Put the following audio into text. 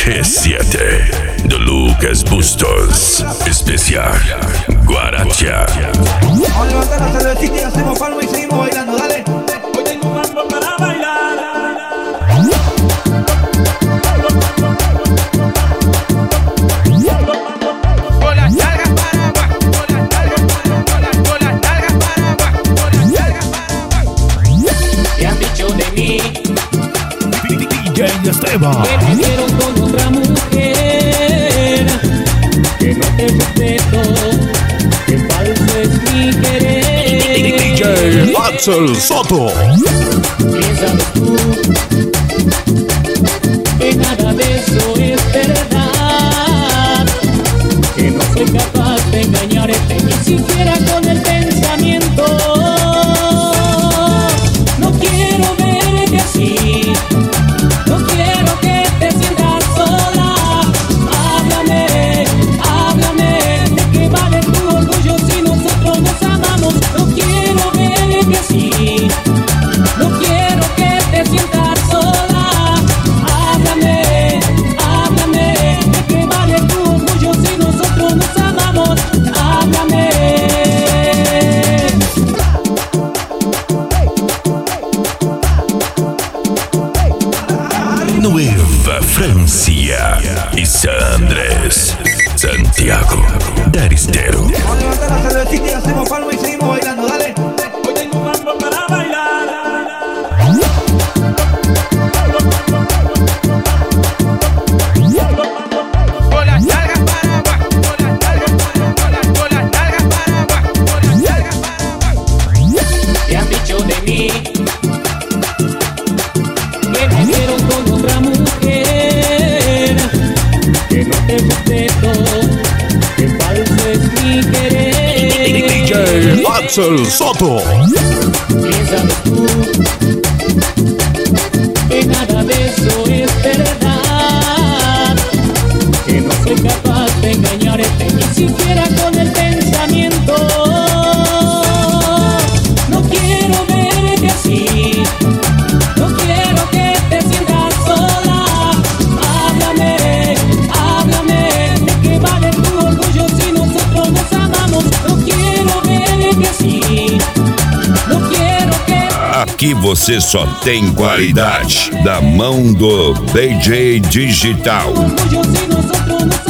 G7 de Lucas Bustos. Especial Guaracha. Vamos a levantar la cervecita y hacemos palma y seguimos bailando, dale. Hoy tengo un mambo para bailar. Con las nalgas para abajo, con las nalgas para abajo, con las nalgas para abajo, con las nalgas para abajo. ¿Qué han dicho de mí? DJ Esteban. Que me dieron con otra mujer, que no te respeto, que falso es mi querer. DJ Axel Soto. Piensas tú que nada de eso es verdad, que no soy capaz de engañarte ni siquiera con el pensamiento. No quiero verte así, no quiero que te sientas sola. Háblame, háblame, ¿de qué vale tu orgullo si nosotros nos amamos? No quiero verte así, no quiero que te sientas sola. Háblame, háblame, ¿de qué vale tu orgullo si nosotros nos amamos? Háblame. Nueva Francia y San Andrés, Santiago, Daristero. Vamos a levantar la cervecita y hacemos palma y seguimos bailando, dale. Hoy tengo un mambo para bailar. Con las nalgas para abajo, con las nalgas para abajo, con las nalgas para abajo, con las nalgas para abajo. ¿Qué han dicho de mí? Que me dieron con otra mujer, que no te respeto, que falso es mi querer. DJ Axel Soto. Piensas tú que nada de eso es verdad, que no soy capaz de engañarte ni siquiera con el pensamiento. No quiero verte así, no quiero que te sientas sola. Háblame, háblame, ¿de qué vale tu orgullo si nosotros nos amamos? No quiero verte así, no quiero que Aqui você só tem qualidade da mão do DJ Digital. orgullo si nosotros nos